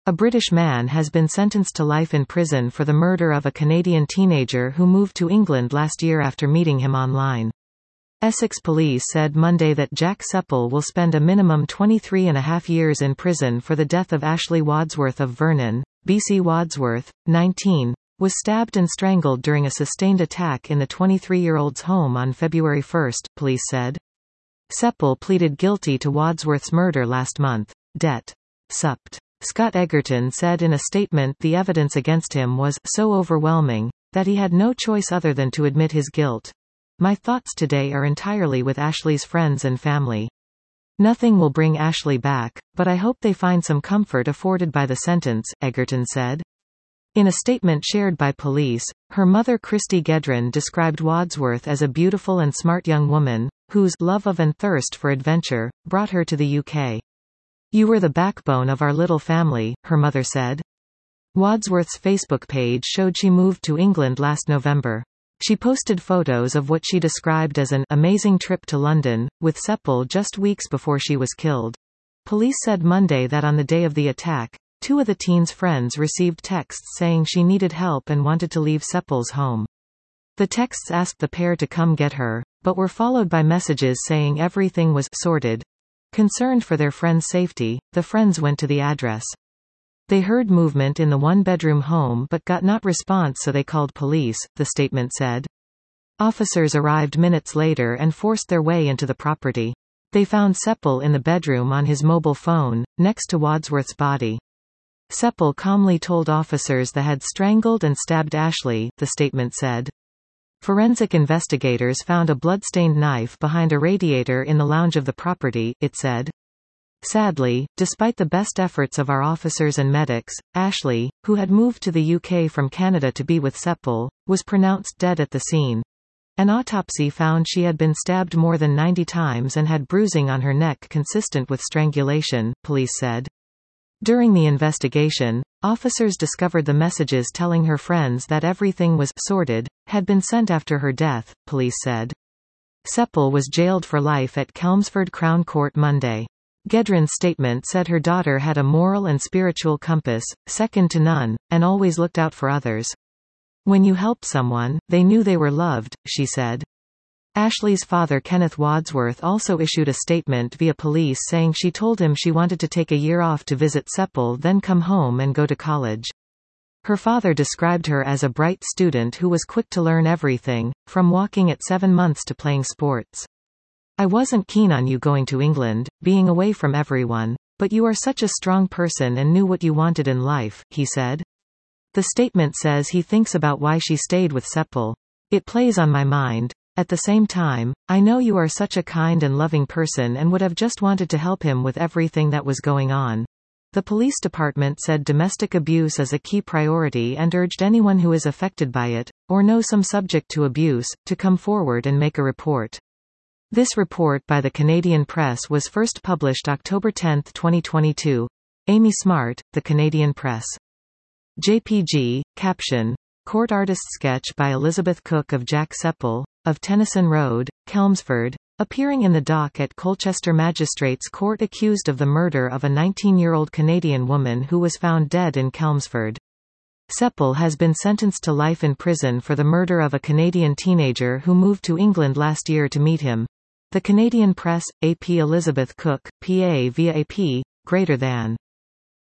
A British man has been sentenced to life in prison for the murder of a Canadian teenager who moved to England last year after meeting him online. Essex police said Monday that Jack Sepple will spend a minimum 23.5 years in prison for the death of Ashley Wadsworth of Vernon. BC Wadsworth, 19, was stabbed and strangled during a sustained attack in the 23-year-old's home on February 1, police said. Sepple pleaded guilty to Wadsworth's murder last month. Det. Supt. Scott Egerton said in a statement the evidence against him was so overwhelming that he had no choice other than to admit his guilt. My thoughts today are entirely with Ashley's friends and family. Nothing will bring Ashley back, but I hope they find some comfort afforded by the sentence, Egerton said. In a statement shared by police, her mother Christy Gedron described Wadsworth as a beautiful and smart young woman, whose love of and thirst for adventure brought her to the UK. You were the backbone of our little family, her mother said. Wadsworth's Facebook page showed she moved to England last November. She posted photos of what she described as an amazing trip to London, with Sepple just weeks before she was killed. Police said Monday that on the day of the attack, two of the teen's friends received texts saying she needed help and wanted to leave Sepple's home. The texts asked the pair to come get her, but were followed by messages saying everything was sorted. Concerned for their friend's safety, the friends went to the address. They heard movement in the one-bedroom home but got no response, so they called police, the statement said. Officers arrived minutes later and forced their way into the property. They found Sepple in the bedroom on his mobile phone, next to Wadsworth's body. Sepple calmly told officers they had strangled and stabbed Ashley, the statement said. Forensic investigators found a blood-stained knife behind a radiator in the lounge of the property, it said. Sadly, despite the best efforts of our officers and medics, Ashley, who had moved to the UK from Canada to be with Sepple, was pronounced dead at the scene. An autopsy found she had been stabbed more than 90 times and had bruising on her neck consistent with strangulation, police said. During the investigation, officers discovered the messages telling her friends that everything was sorted had been sent after her death, police said. Sepple was jailed for life at Chelmsford Crown Court Monday. Gedron's statement said her daughter had a moral and spiritual compass, second to none, and always looked out for others. When you helped someone, they knew they were loved, she said. Ashley's father Kenneth Wadsworth also issued a statement via police saying she told him she wanted to take a year off to visit Sepple, then come home and go to college. Her father described her as a bright student who was quick to learn everything, from walking at 7 months to playing sports. I wasn't keen on you going to England, being away from everyone, but you are such a strong person and knew what you wanted in life, he said. The statement says he thinks about why she stayed with Sepple. It plays on my mind. At the same time, I know you are such a kind and loving person and would have just wanted to help him with everything that was going on. The police department said domestic abuse is a key priority and urged anyone who is affected by it, or knows some subject to abuse, to come forward and make a report. This report by the Canadian Press was first published October 10, 2022. Amy Smart, The Canadian Press. JPG, caption. Court artist sketch by Elizabeth Cook of Jack Sepple, of Tennyson Road, Chelmsford, appearing in the dock at Colchester Magistrates Court accused of the murder of a 19-year-old Canadian woman who was found dead in Chelmsford. Sepple has been sentenced to life in prison for the murder of a Canadian teenager who moved to England last year to meet him. The Canadian Press, AP Elizabeth Cook, PA via AP, >.